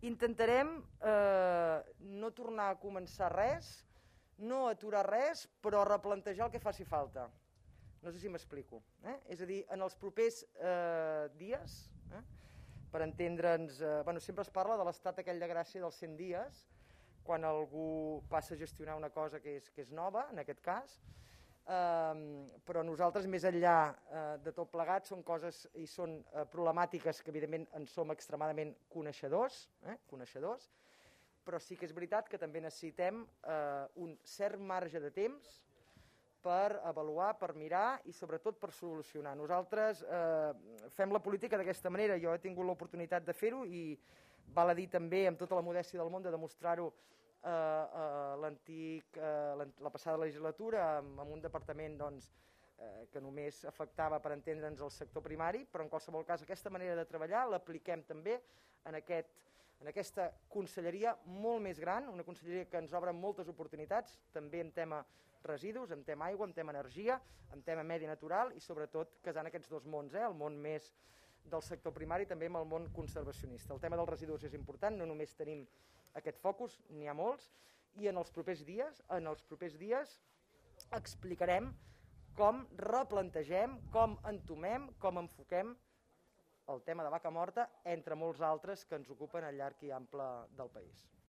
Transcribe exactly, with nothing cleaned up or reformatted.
Intentarem eh, no tornar a començar res, no aturar res, però replantejar el que faci falta. No sé si m'explico. Eh? És a dir, en els propers eh, dies, eh, per entendre'ns, eh, bueno, sempre es parla de l'estat aquell de gràcia dels cent dies, quan algú passa a gestionar una cosa que és, que és nova, en aquest cas, eh, però nosaltres, més enllà eh, de tot plegat, són coses i són eh, problemàtiques que, evidentment, en som extremadament coneixedors, eh, coneixedors, però sí que és veritat que també necessitem eh, un cert marge de temps per avaluar, per mirar i sobretot per solucionar. Nosaltres eh, fem la política d'aquesta manera. Jo he tingut l'oportunitat de fer-ho i val a dir també, amb tota la modèstia del món, de demostrar-ho eh, eh, l'antic, eh, la passada legislatura amb, amb un departament doncs, eh, que només afectava, per entendre'ns, el sector primari, però en qualsevol cas aquesta manera de treballar l'apliquem també en, aquest, en aquesta conselleria molt més gran, una conselleria que ens obre moltes oportunitats, també en tema residus, en tema aigua, en tema energia, en tema medi natural i sobretot casant aquests dos mons, eh? El món més del sector primari i també amb el món conservacionista. El tema dels residus és important, no només tenim aquest focus, n'hi ha molts, i en els propers dies, en els propers dies explicarem com replantegem, com entomem, com enfoquem el tema de vaca morta, entre molts altres que ens ocupen al llarg i ample del país.